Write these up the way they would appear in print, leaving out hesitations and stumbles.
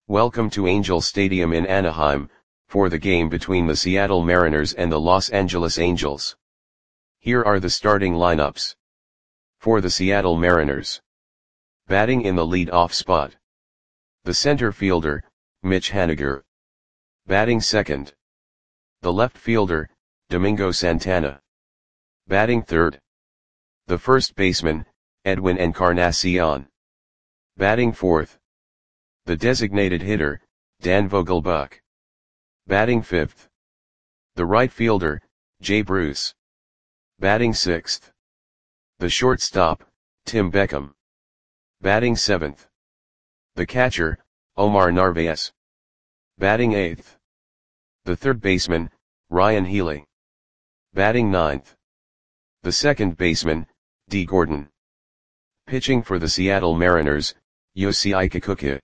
Welcome to Angel Stadium in Anaheim, for the game between the Seattle Mariners and the Los Angeles Angels. Here are the starting lineups. For the Seattle Mariners. Batting in the lead-off spot. The center fielder, Mitch Haniger. Batting second. The left fielder, Domingo Santana. Batting third. The first baseman, Edwin Encarnacion. Batting fourth. The designated hitter, Dan Vogelbach. Batting fifth. The right fielder, Jay Bruce. Batting sixth. The shortstop, Tim Beckham. Batting seventh. The catcher, Omar Narvaez. Batting eighth. The third baseman, Ryan Healy. Batting ninth. The second baseman, Dee Gordon. Pitching for the Seattle Mariners, Yosei Kikuchi.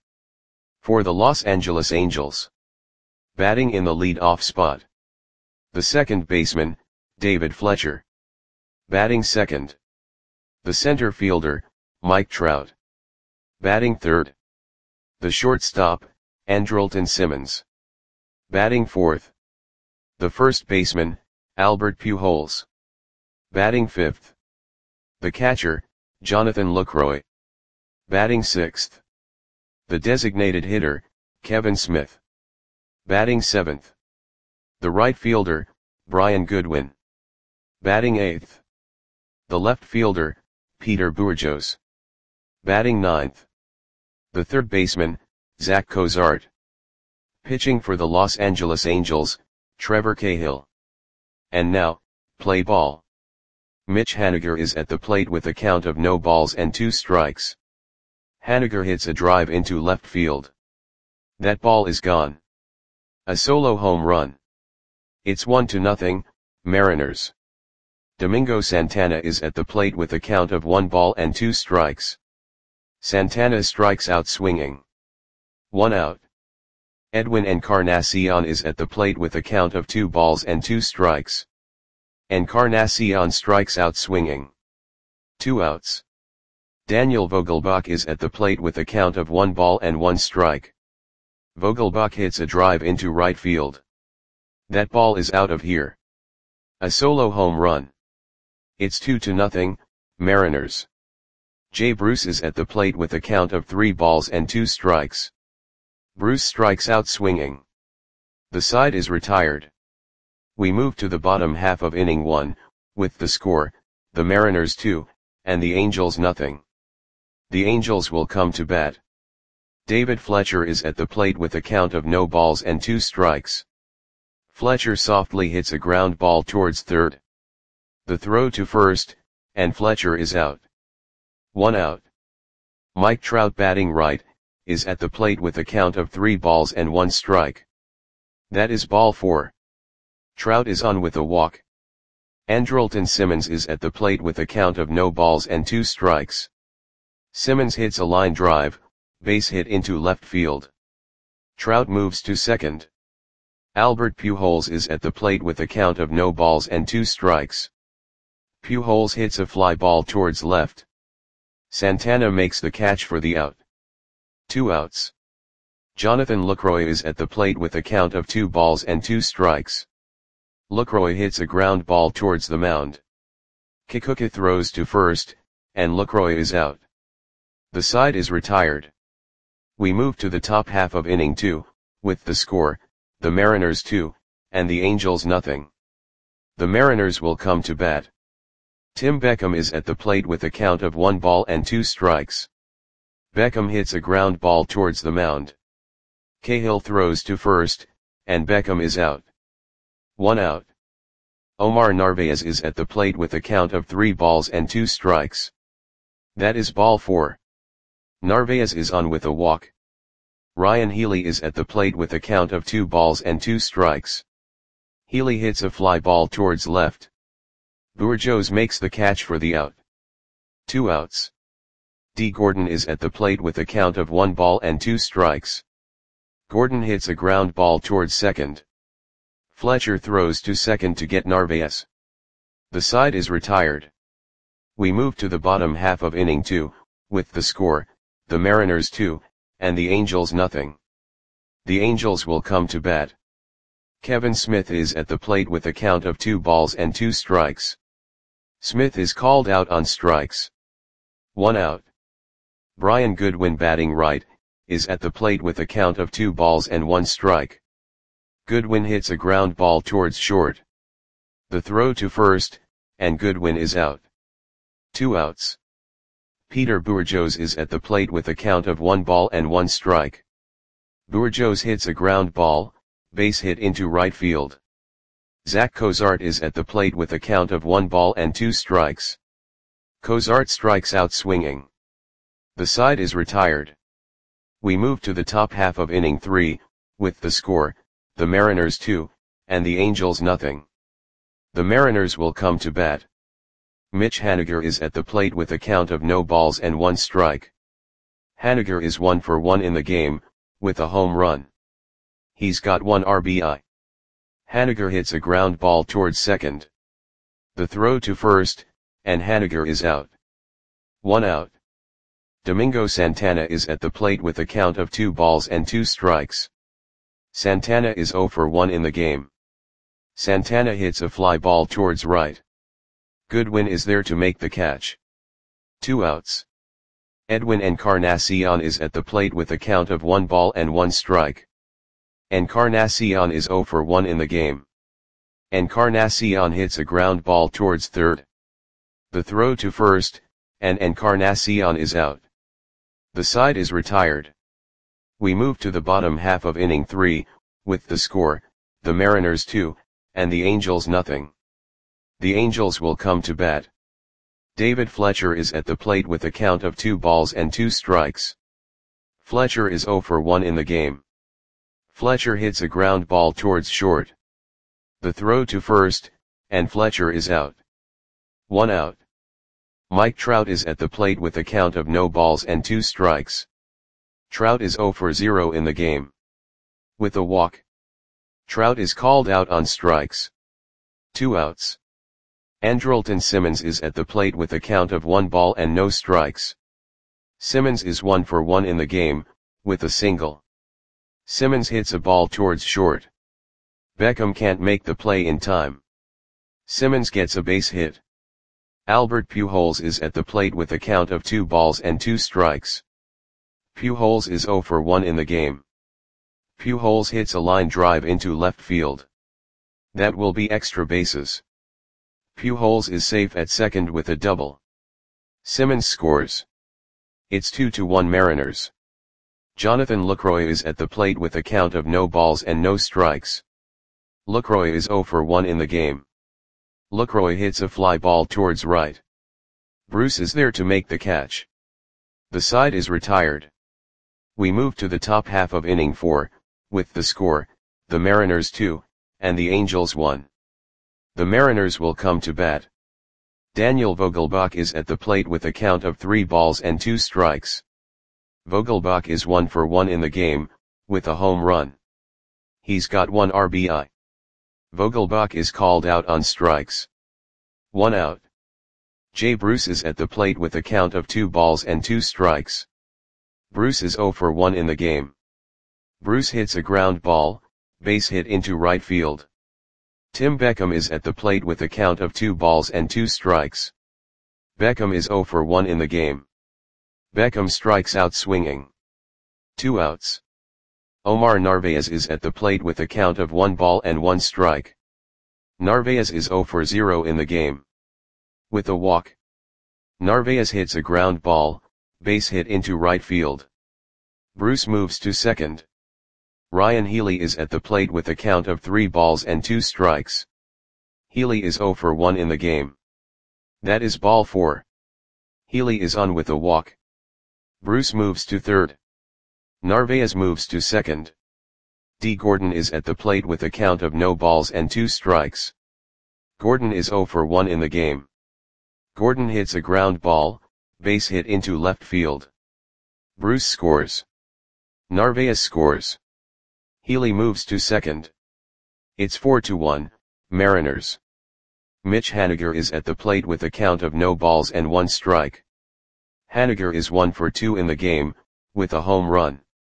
For the Los Angeles Angels. Batting in the lead-off spot. The second baseman, David Fletcher. Batting second. The center fielder, Mike Trout. Batting third. The shortstop, Andrelton Simmons. Batting fourth. The first baseman, Albert Pujols. Batting fifth. The catcher, Jonathan Lucroy. Batting sixth. The designated hitter, Kevin Smith. Batting seventh. The right fielder, Brian Goodwin. Batting eighth. The left fielder, Peter Bourjos. Batting ninth. The third baseman, Zach Cozart. Pitching for the Los Angeles Angels, Trevor Cahill. And now, play ball. Mitch Haniger is at the plate with a count of no balls and 2 strikes. Haniger hits a drive into left field. That ball is gone. A solo home run. It's 1-0, Mariners. Domingo Santana is at the plate with a count of 1 ball and 2 strikes. Santana strikes out swinging. 1 out. Edwin Encarnacion is at the plate with a count of 2 balls and 2 strikes. Encarnacion strikes out swinging. 2 outs. Daniel Vogelbach is at the plate with a count of 1 ball and 1 strike. Vogelbach hits a drive into right field. That ball is out of here. A solo home run. It's 2-0, Mariners. Jay Bruce is at the plate with a count of 3 balls and 2 strikes. Bruce strikes out swinging. The side is retired. We move to the bottom half of inning 1, with the score, the Mariners 2, and the Angels nothing. The Angels will come to bat. David Fletcher is at the plate with a count of no balls and 2 strikes. Fletcher softly hits a ground ball towards third. The throw to first, and Fletcher is out. 1 out. Mike Trout batting right, is at the plate with a count of 3 balls and 1 strike. That is ball 4. Trout is on with a walk. Andrelton Simmons is at the plate with a count of no balls and 2 strikes. Simmons hits a line drive, base hit into left field. Trout moves to second. Albert Pujols is at the plate with a count of no balls and 2 strikes. Pujols hits a fly ball towards left. Santana makes the catch for the out. 2 outs. Jonathan Lucroy is at the plate with a count of 2 balls and 2 strikes. Lucroy hits a ground ball towards the mound. Kikuchi throws to first, and Lucroy is out. The side is retired. We move to the top half of inning 2, with the score, the Mariners 2, and the Angels nothing. The Mariners will come to bat. Tim Beckham is at the plate with a count of 1 ball and 2 strikes. Beckham hits a ground ball towards the mound. Cahill throws to first, and Beckham is out. 1 out. Omar Narvaez is at the plate with a count of 3 balls and 2 strikes. That is ball 4. Narvaez is on with a walk. Ryan Healy is at the plate with a count of 2 balls and 2 strikes. Healy hits a fly ball towards left. Bourjos makes the catch for the out. 2 outs. Dee Gordon is at the plate with a count of 1 ball and 2 strikes. Gordon hits a ground ball towards second. Fletcher throws to second to get Narvaez. The side is retired. We move to the bottom half of inning 2, with the score, the Mariners 2, and the Angels nothing. The Angels will come to bat. Kevin Smith is at the plate with a count of 2 balls and 2 strikes. Smith is called out on strikes. 1 out. Brian Goodwin, batting right, is at the plate with a count of 2 balls and 1 strike. Goodwin hits a ground ball towards short. The throw to first, and Goodwin is out. 2 outs. Peter Bourjos is at the plate with a count of 1 ball and 1 strike. Bourjos hits a ground ball, base hit into right field. Zach Cozart is at the plate with a count of 1 ball and 2 strikes. Cozart strikes out swinging. The side is retired. We move to the top half of inning 3, with the score, the Mariners 2, and the Angels nothing. The Mariners will come to bat. Mitch Haniger is at the plate with a count of no balls and 1 strike. Haniger is 1 for 1 in the game, with a home run. He's got 1 RBI. Haniger hits a ground ball towards second. The throw to first, and Haniger is out. 1 out. Domingo Santana is at the plate with a count of 2 balls and 2 strikes. Santana is 0 for 1 in the game. Santana hits a fly ball towards right. Goodwin is there to make the catch. 2 outs. Edwin Encarnacion is at the plate with a count of 1 ball and 1 strike. Encarnacion is 0 for 1 in the game. Encarnacion hits a ground ball towards third. The throw to first, and Encarnacion is out. The side is retired. We move to the bottom half of inning 3, with the score, the Mariners 2, and the Angels nothing. The Angels will come to bat. David Fletcher is at the plate with a count of 2 balls and 2 strikes. Fletcher is 0 for 1 in the game. Fletcher hits a ground ball towards short. The throw to first, and Fletcher is out. 1 out. Mike Trout is at the plate with a count of no balls and 2 strikes. Trout is 0 for 0 in the game. With a walk. Trout is called out on strikes. 2 outs. Andrelton Simmons is at the plate with a count of 1 ball and no strikes. Simmons is 1 for 1 in the game, with a single. Simmons hits a ball towards short. Beckham can't make the play in time. Simmons gets a base hit. Albert Pujols is at the plate with a count of 2 balls and 2 strikes. Pujols is 0 for 1 in the game. Pujols hits a line drive into left field. That will be extra bases. Pujols is safe at second with a double. Simmons scores. It's 2-1 Mariners. Jonathan Lucroy is at the plate with a count of no balls and no strikes. Lucroy is 0 for 1 in the game. Lucroy hits a fly ball towards right. Bruce is there to make the catch. The side is retired. We move to the top half of inning 4, with the score, the Mariners 2, and the Angels 1. The Mariners will come to bat. Daniel Vogelbach is at the plate with a count of 3 balls and 2 strikes. Vogelbach is 1 for 1 in the game, with a home run. He's got 1 RBI. Vogelbach is called out on strikes. 1 out. Jay Bruce is at the plate with a count of 2 balls and 2 strikes. Bruce is 0 for 1 in the game. Bruce hits a ground ball, base hit into right field. Tim Beckham is at the plate with a count of 2 balls and 2 strikes. Beckham is 0 for 1 in the game. Beckham strikes out swinging. 2 outs. Omar Narvaez is at the plate with a count of 1 ball and 1 strike. Narvaez is 0 for 0 in the game. With a walk. Narvaez hits a ground ball, base hit into right field. Bruce moves to second. Ryan Healy is at the plate with a count of 3 balls and 2 strikes. Healy is 0 for 1 in the game. That is ball 4. Healy is on with a walk. Bruce moves to third. Narvaez moves to second. D. Gordon is at the plate with a count of no balls and 2 strikes. Gordon is 0 for 1 in the game. Gordon hits a ground ball, base hit into left field. Bruce scores. Narvaez scores. Healy moves to second. It's 4-1, Mariners. Mitch Haniger is at the plate with a count of no balls and 1 strike. Haniger is 1 for 2 in the game, with a home run.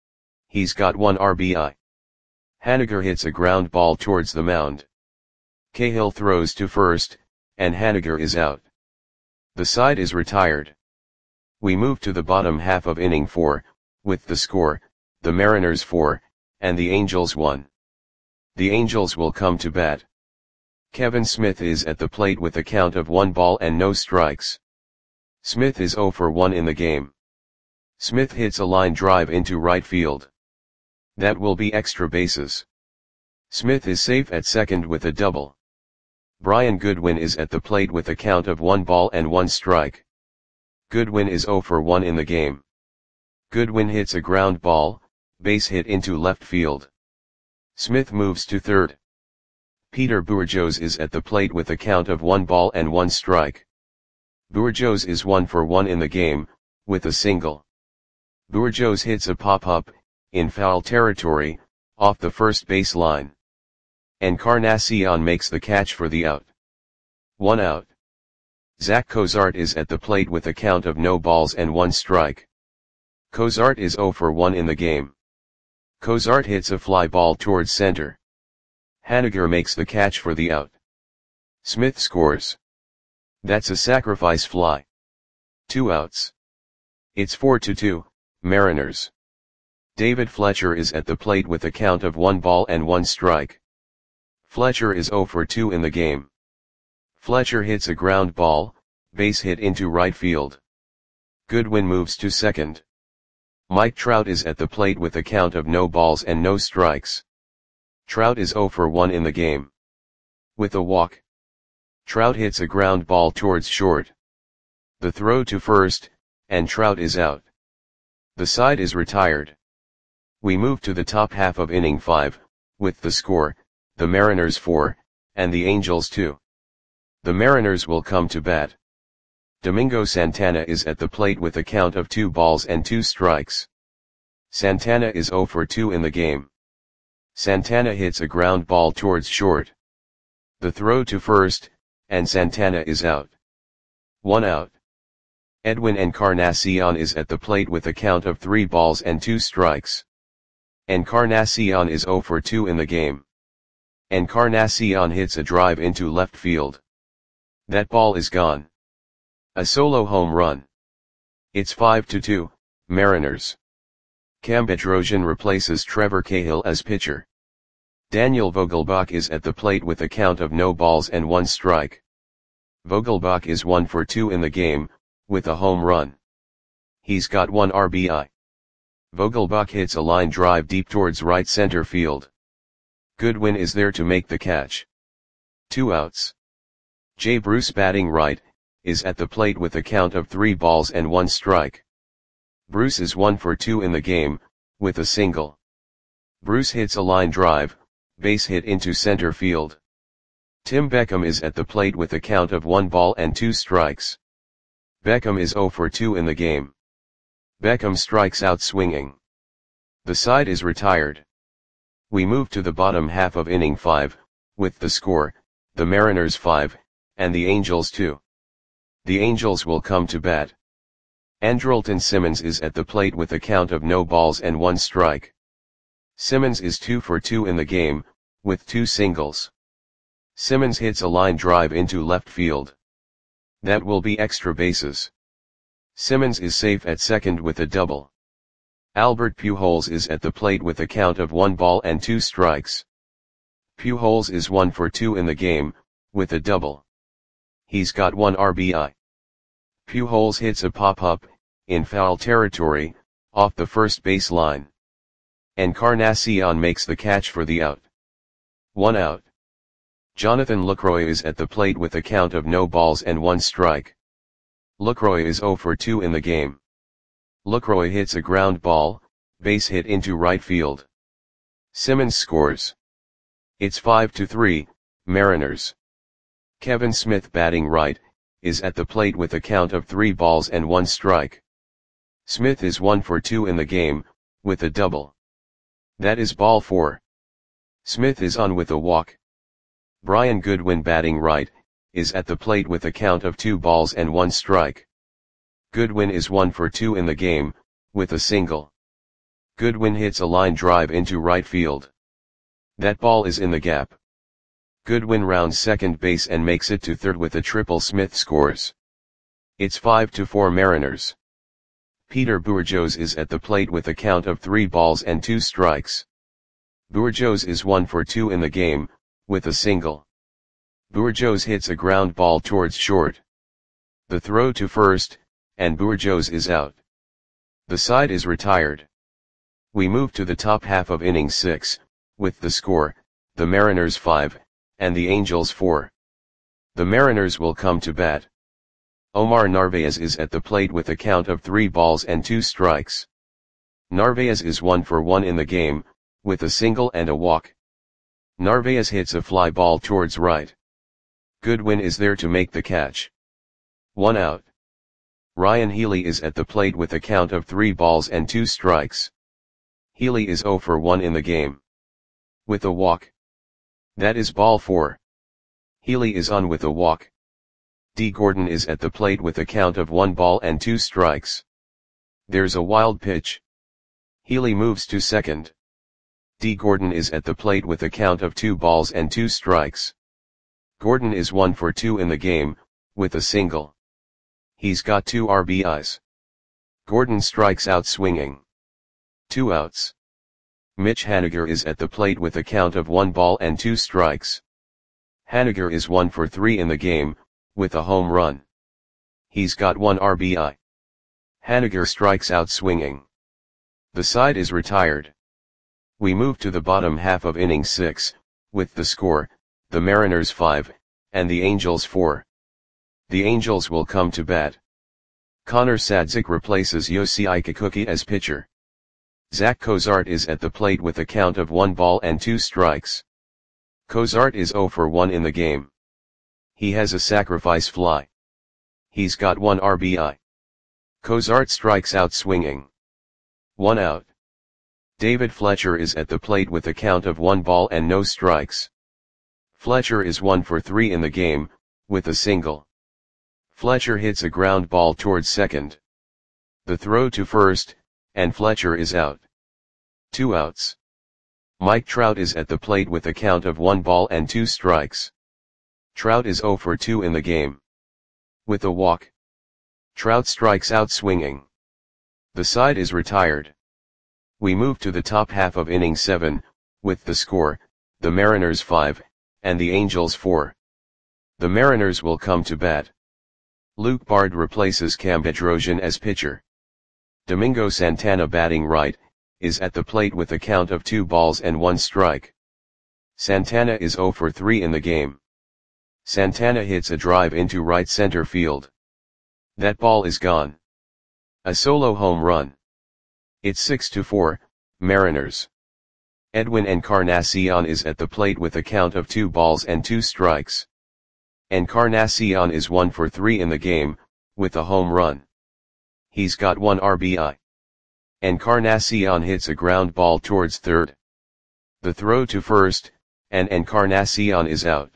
He's got 1 RBI. Haniger hits a ground ball towards the mound. Cahill throws to first, and Haniger is out. The side is retired. We move to the bottom half of inning 4, with the score, the Mariners 4, and the Angels 1. The Angels will come to bat. Kevin Smith is at the plate with a count of 1 ball and no strikes. Smith is 0 for 1 in the game. Smith hits a line drive into right field. That will be extra bases. Smith is safe at second with a double. Brian Goodwin is at the plate with a count of 1 ball and 1 strike. Goodwin is 0 for 1 in the game. Goodwin hits a ground ball, base hit into left field. Smith moves to third. Peter Bourjos is at the plate with a count of 1 ball and 1 strike. Bourjos is 1 for 1 in the game, with a single. Bourjos hits a pop-up, in foul territory, off the first base line. Encarnacion makes the catch for the out. 1 out. Zach Cozart is at the plate with a count of no balls and 1 strike. Cozart is 0 for 1 in the game. Cozart hits a fly ball towards center. Haniger makes the catch for the out. Smith scores. That's a sacrifice fly. 2 outs. It's 4-2, Mariners. David Fletcher is at the plate with a count of 1 ball and 1 strike. Fletcher is 0 for 2 in the game. Fletcher hits a ground ball, base hit into right field. Goodwin moves to second. Mike Trout is at the plate with a count of no balls and no strikes. Trout is 0 for 1 in the game. With a walk. Trout hits a ground ball towards short. The throw to first, and Trout is out. The side is retired. We move to the top half of inning 5, with the score, the Mariners 4, and the Angels 2. The Mariners will come to bat. Domingo Santana is at the plate with a count of 2 balls and 2 strikes. Santana is 0 for 2 in the game. Santana hits a ground ball towards short. The throw to first, and Santana is out. 1 out. Edwin Encarnacion is at the plate with a count of 3 balls and 2 strikes. Encarnacion is 0 for 2 in the game. Encarnacion hits a drive into left field. That ball is gone. A solo home run. It's 5-2, Mariners. Cam Bedrosian replaces Trevor Cahill as pitcher. Daniel Vogelbach is at the plate with a count of no balls and 1 strike. Vogelbach is 1 for 2 in the game, with a home run. He's got 1 RBI. Vogelbach hits a line drive deep towards right center field. Goodwin is there to make the catch. 2 outs. Jay Bruce, batting right, is at the plate with a count of 3 balls and 1 strike. Bruce is 1 for 2 in the game, with a single. Bruce hits a line drive, base hit into center field. Tim Beckham is at the plate with a count of 1 ball and 2 strikes. Beckham is 0 for 2 in the game. Beckham strikes out swinging. The side is retired. We move to the bottom half of inning 5, with the score, the Mariners 5, and the Angels 2. The Angels will come to bat. Andrelton Simmons is at the plate with a count of no balls and 1 strike. Simmons is 2 for 2 in the game, with 2 singles. Simmons hits a line drive into left field. That will be extra bases. Simmons is safe at second with a double. Albert Pujols is at the plate with a count of 1 ball and 2 strikes. Pujols is 1 for 2 in the game, with a double. He's got 1 RBI. Pujols hits a pop-up, in foul territory, off the first base line. Encarnacion makes the catch for the out. 1 out. Jonathan Lucroy is at the plate with a count of no balls and 1 strike. Lucroy is 0 for 2 in the game. Lucroy hits a ground ball, base hit into right field. Simmons scores. It's 5-3, Mariners. Kevin Smith, batting right, is at the plate with a count of 3 balls and 1 strike. Smith is 1 for 2 in the game, with a double. That is ball 4. Smith is on with a walk. Brian Goodwin, batting right, is at the plate with a count of 2 balls and 1 strike. Goodwin is 1 for 2 in the game, with a single. Goodwin hits a line drive into right field. That ball is in the gap. Goodwin rounds second base and makes it to third with a triple. Smith scores. It's 5-4 Mariners. Peter Bourjos is at the plate with a count of 3 balls and 2 strikes. Bourjos is 1 for 2 in the game, with a single. Bourjos hits a ground ball towards short. The throw to first, and Bourjos is out. The side is retired. We move to the top half of inning 6, with the score, the Mariners 5, and the Angels 4. The Mariners will come to bat. Omar Narvaez is at the plate with a count of 3 balls and 2 strikes. Narvaez is 1 for 1 in the game, with a single and a walk. Narvaez hits a fly ball towards right. Goodwin is there to make the catch. 1 out. Ryan Healy is at the plate with a count of 3 balls and 2 strikes. Healy is 0 for 1 in the game. With a walk. That is ball 4. Healy is on with a walk. D. Gordon is at the plate with a count of 1 ball and 2 strikes. There's a wild pitch. Healy moves to second. D. Gordon is at the plate with a count of 2 balls and 2 strikes. Gordon is 1 for 2 in the game, with a single. He's got 2 RBIs. Gordon strikes out swinging. 2 outs. Mitch Haniger is at the plate with a count of 1 ball and 2 strikes. Haniger is 1 for 3 in the game, with a home run. He's got 1 RBI. Haniger strikes out swinging. The side is retired. We move to the bottom half of inning 6, with the score, the Mariners 5, and the Angels 4. The Angels will come to bat. Connor Sadzik replaces Yossi Kikuchi as pitcher. Zach Cozart is at the plate with a count of 1 ball and 2 strikes. Cozart is 0 for 1 in the game. He has a sacrifice fly. He's got 1 RBI. Cozart strikes out swinging. 1 out. David Fletcher is at the plate with a count of 1 ball and no strikes. Fletcher is 1 for 3 in the game, with a single. Fletcher hits a ground ball towards second. The throw to first, and Fletcher is out. 2 outs. Mike Trout is at the plate with a count of 1 ball and 2 strikes. Trout is 0 for 2 in the game. With a walk. Trout strikes out swinging. The side is retired. We move to the top half of inning 7, with the score, the Mariners 5, and the Angels 4. The Mariners will come to bat. Luke Bard replaces Cam Bedrosian as pitcher. Domingo Santana, batting right, is at the plate with a count of 2 balls and 1 strike. Santana is 0 for 3 in the game. Santana hits a drive into right center field. That ball is gone. A solo home run. It's 6-4, Mariners. Edwin Encarnacion is at the plate with a count of 2 balls and 2 strikes. Encarnacion is 1 for 3 in the game, with a home run. He's got 1 RBI. Encarnacion hits a ground ball towards third. The throw to first, and Encarnacion is out.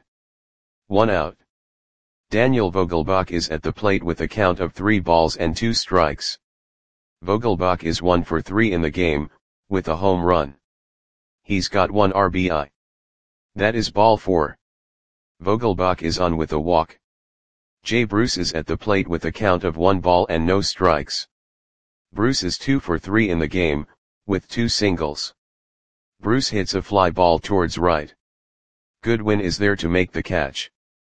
1 out. Daniel Vogelbach is at the plate with a count of 3 balls and 2 strikes. Vogelbach is 1 for 3 in the game, with a home run. He's got 1 RBI. That is ball 4. Vogelbach is on with a walk. Jay Bruce is at the plate with a count of 1 ball and no strikes. Bruce is 2 for 3 in the game, with 2 singles. Bruce hits a fly ball towards right. Goodwin is there to make the catch.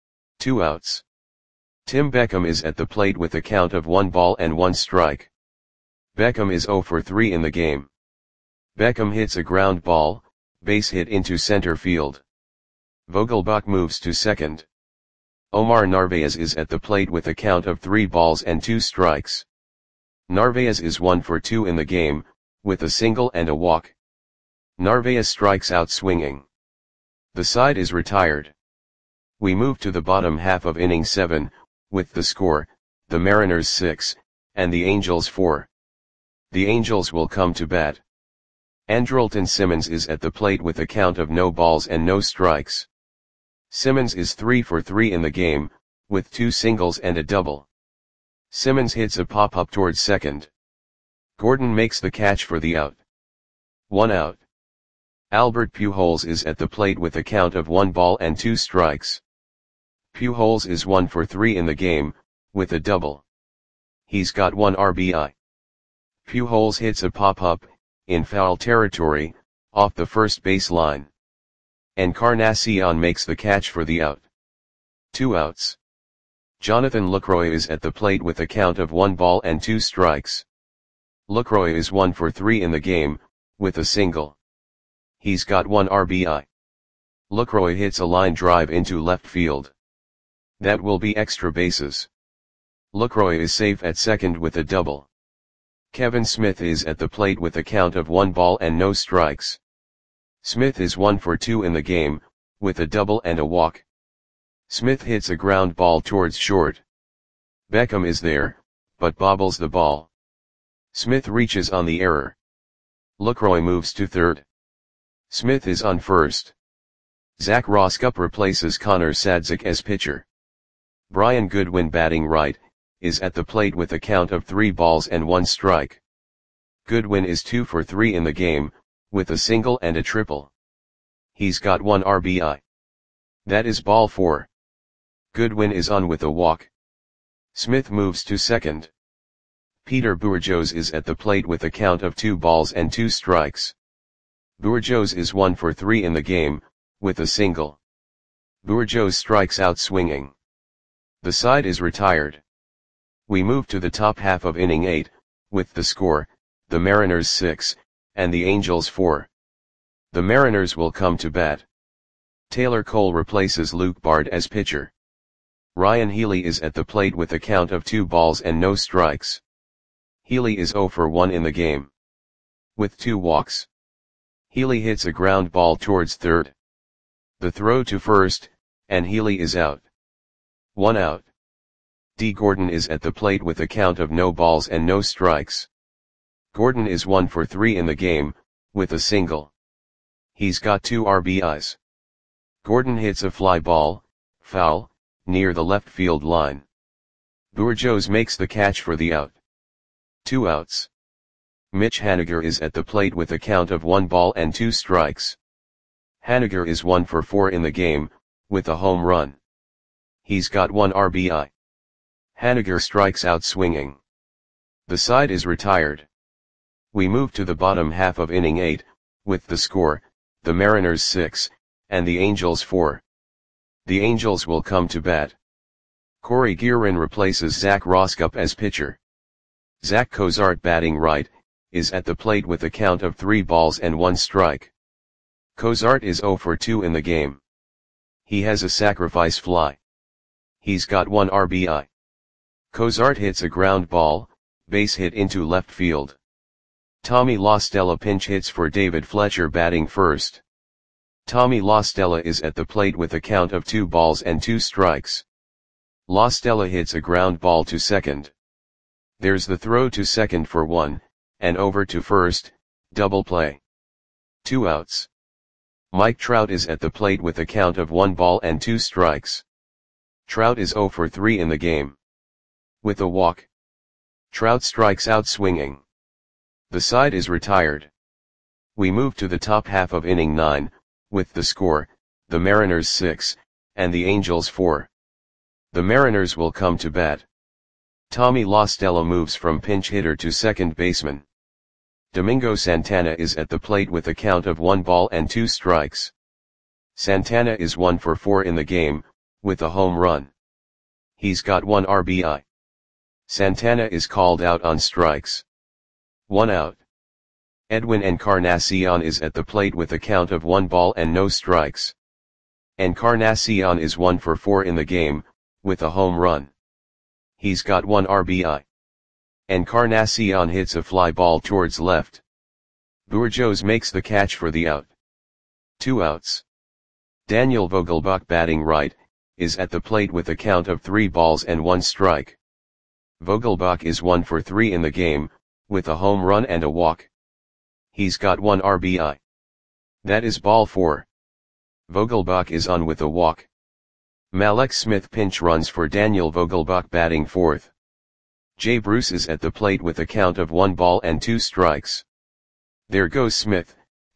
2 outs. Tim Beckham is at the plate with a count of 1 ball and 1 strike. Beckham is 0 for 3 in the game. Beckham hits a ground ball, base hit into center field. Vogelbach moves to second. Omar Narvaez is at the plate with a count of 3 balls and 2 strikes. Narvaez is 1 for 2 in the game, with a single and a walk. Narvaez strikes out swinging. The side is retired. We move to the bottom half of inning 7, with the score, the Mariners 6, and the Angels 4. The Angels will come to bat. Andrelton Simmons is at the plate with a count of no balls and no strikes. Simmons is 3 for 3 in the game, with 2 singles and a double. Simmons hits a pop-up towards second. Gordon makes the catch for the out. 1 out. Albert Pujols is at the plate with a count of 1 ball and 2 strikes. Pujols is 1 for 3 in the game, with a double. He's got 1 RBI. Pujols hits a pop-up, in foul territory, off the first base line. Encarnacion makes the catch for the out. 2 outs. Jonathan Lucroy is at the plate with a count of 1 ball and 2 strikes. Lucroy is 1 for 3 in the game, with a single. He's got 1 RBI. Lucroy hits a line drive into left field. That will be extra bases. Lucroy is safe at second with a double. Kevin Smith is at the plate with a count of 1 ball and no strikes. Smith is 1 for 2 in the game, with a double and a walk. Smith hits a ground ball towards short. Beckham is there, but bobbles the ball. Smith reaches on the error. Lucroy moves to third. Smith is on first. Zach Roskup replaces Connor Sadzik as pitcher. Brian Goodwin, batting right, is at the plate with a count of 3 balls and 1 strike. Goodwin is 2 for 3 in the game, with a single and a triple. He's got 1 RBI. That is ball 4. Goodwin is on with a walk. Smith moves to second. Peter Bourjos is at the plate with a count of 2 balls and 2 strikes. Bourjos is 1 for 3 in the game, with a single. Bourjos strikes out swinging. The side is retired. We move to the top half of inning 8, with the score, the Mariners 6, and the Angels 4. The Mariners will come to bat. Taylor Cole replaces Luke Bard as pitcher. Ryan Healy is at the plate with a count of 2 balls and no strikes. Healy is 0 for 1 in the game, with 2 walks. Healy hits a ground ball towards third. The throw to first, and Healy is out. 1 out. D. Gordon is at the plate with a count of no balls and no strikes. Gordon is 1 for 3 in the game, with a single. He's got 2 RBIs. Gordon hits a fly ball, foul, near the left field line. Bourjos makes the catch for the out. 2 outs. Mitch Haniger is at the plate with a count of 1 ball and 2 strikes. Haniger is 1 for 4 in the game, with a home run. He's got 1 RBI. Haniger strikes out swinging. The side is retired. We move to the bottom half of inning 8, with the score, the Mariners 6, and the Angels 4. The Angels will come to bat. Corey Guerin replaces Zach Roskup as pitcher. Zach Cozart, batting right, is at the plate with a count of 3 balls and 1 strike. Cozart is 0 for 2 in the game. He has a sacrifice fly. He's got 1 RBI. Cozart hits a ground ball, base hit into left field. Tommy La Stella pinch hits for David Fletcher, batting first. Tommy La Stella is at the plate with a count of 2 balls and 2 strikes. La Stella hits a ground ball to second. There's the throw to second for 1, and over to first, double play. 2 outs. Mike Trout is at the plate with a count of 1 ball and 2 strikes. Trout is 0 for 3 in the game, with a walk. Trout strikes out swinging. The side is retired. We move to the top half of inning 9, with the score, the Mariners 6, and the Angels 4. The Mariners will come to bat. Tommy La Stella moves from pinch hitter to second baseman. Domingo Santana is at the plate with a count of 1 ball and 2 strikes. Santana is 1 for 4 in the game, with a home run. He's got 1 RBI. Santana is called out on strikes. 1 out. Edwin Encarnacion is at the plate with a count of 1 ball and no strikes. Encarnacion is 1 for 4 in the game, with a home run. He's got 1 RBI. Encarnacion hits a fly ball towards left. Bourjos makes the catch for the out. 2 outs. Daniel Vogelbach, batting right, is at the plate with a count of 3 balls and 1 strike. Vogelbach is 1 for 3 in the game, with a home run and a walk. He's got 1 RBI. That is ball 4. Vogelbach is on with a walk. Malek Smith pinch runs for Daniel Vogelbach, batting fourth. Jay Bruce is at the plate with a count of 1 ball and 2 strikes. There goes Smith,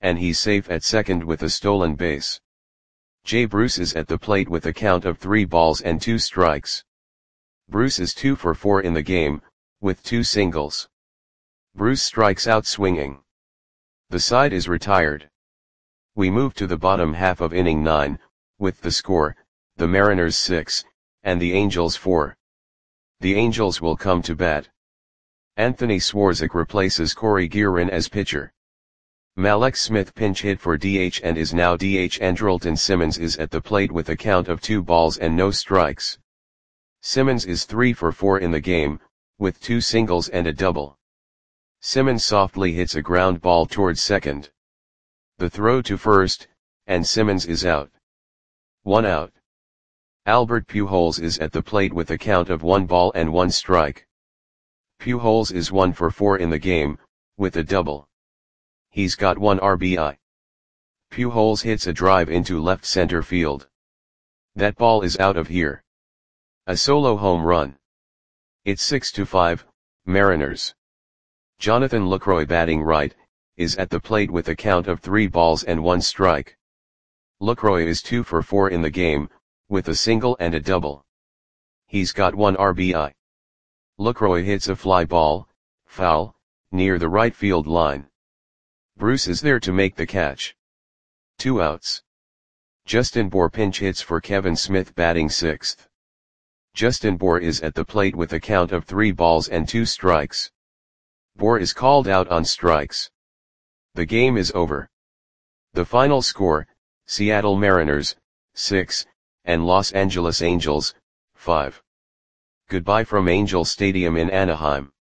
and he's safe at second with a stolen base. Jay Bruce is at the plate with a count of 3 balls and 2 strikes. Bruce is 2 for 4 in the game, with 2 singles. Bruce strikes out swinging. The side is retired. We move to the bottom half of inning 9, with the score, the Mariners 6, and the Angels 4. The Angels will come to bat. Anthony Swarzak replaces Corey Guerin as pitcher. Mallex Smith pinch hit for DH and is now DH. Andrelton Simmons is at the plate with a count of 2 balls and no strikes. Simmons is 3 for 4 in the game, with 2 singles and a double. Simmons softly hits a ground ball towards second. The throw to first, and Simmons is out. 1 out. Albert Pujols is at the plate with a count of 1 ball and 1 strike. Pujols is 1 for 4 in the game, with a double. He's got 1 RBI. Pujols hits a drive into left center field. That ball is out of here. A solo home run. It's 6-5, Mariners. Jonathan Lucroy, batting right, is at the plate with a count of 3 balls and 1 strike. Lucroy is 2 for 4 in the game, with a single and a double. He's got 1 RBI. Lucroy hits a fly ball, foul, near the right field line. Bruce is there to make the catch. 2 outs. Justin Bour pinch hits for Kevin Smith, batting 6th. Justin Bour is at the plate with a count of 3 balls and 2 strikes. Bour is called out on strikes. The game is over. The final score, Seattle Mariners, 6, and Los Angeles Angels, 5. Goodbye from Angel Stadium in Anaheim.